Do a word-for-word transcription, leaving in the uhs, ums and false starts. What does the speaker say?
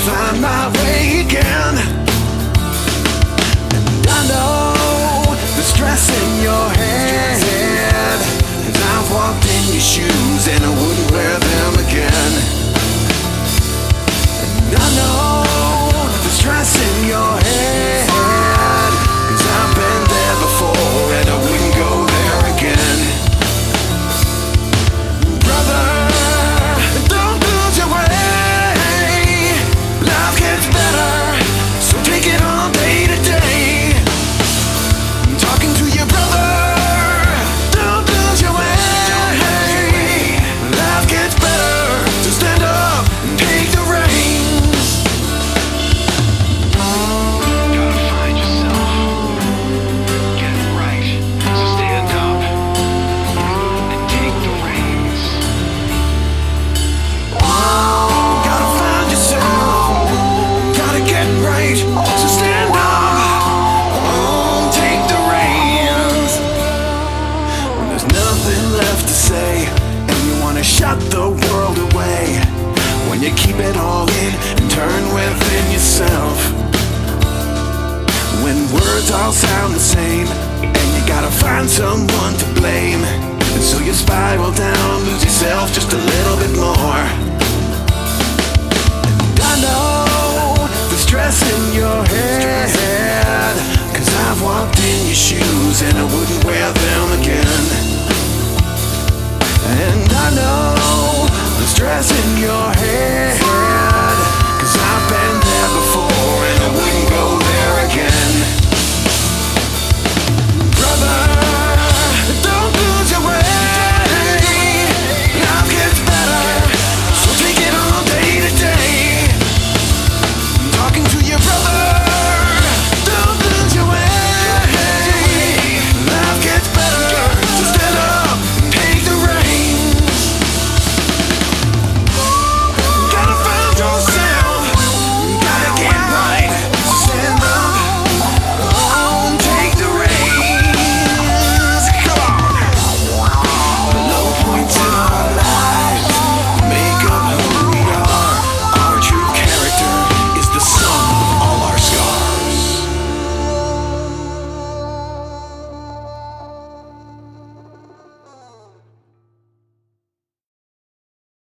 find my way again. And I know the stress in your head, 'cause I've walked in your shoes and I wouldn't wear them again. And I know the stress in your head, 'cause I've been there before and I wouldn't go there again. Brother, don't lose your way. Life gets better, so take it on day to day. I'm talking to your brother. Don't lose your way. Life gets better, so stand up and take the reins. Gotta find yourself, get it right, so stand up and take the reins. Gotta find yourself, gotta get right, so stand up, oh, take the reins. When there's nothing left to say and you wanna shut the world away, when you keep it all in and turn within yourself, when words all sound the same and you gotta find someone to blame, and so you spiral down, lose yourself just a little bit more. And I know the stress in your head, 'cause I've walked in your shoes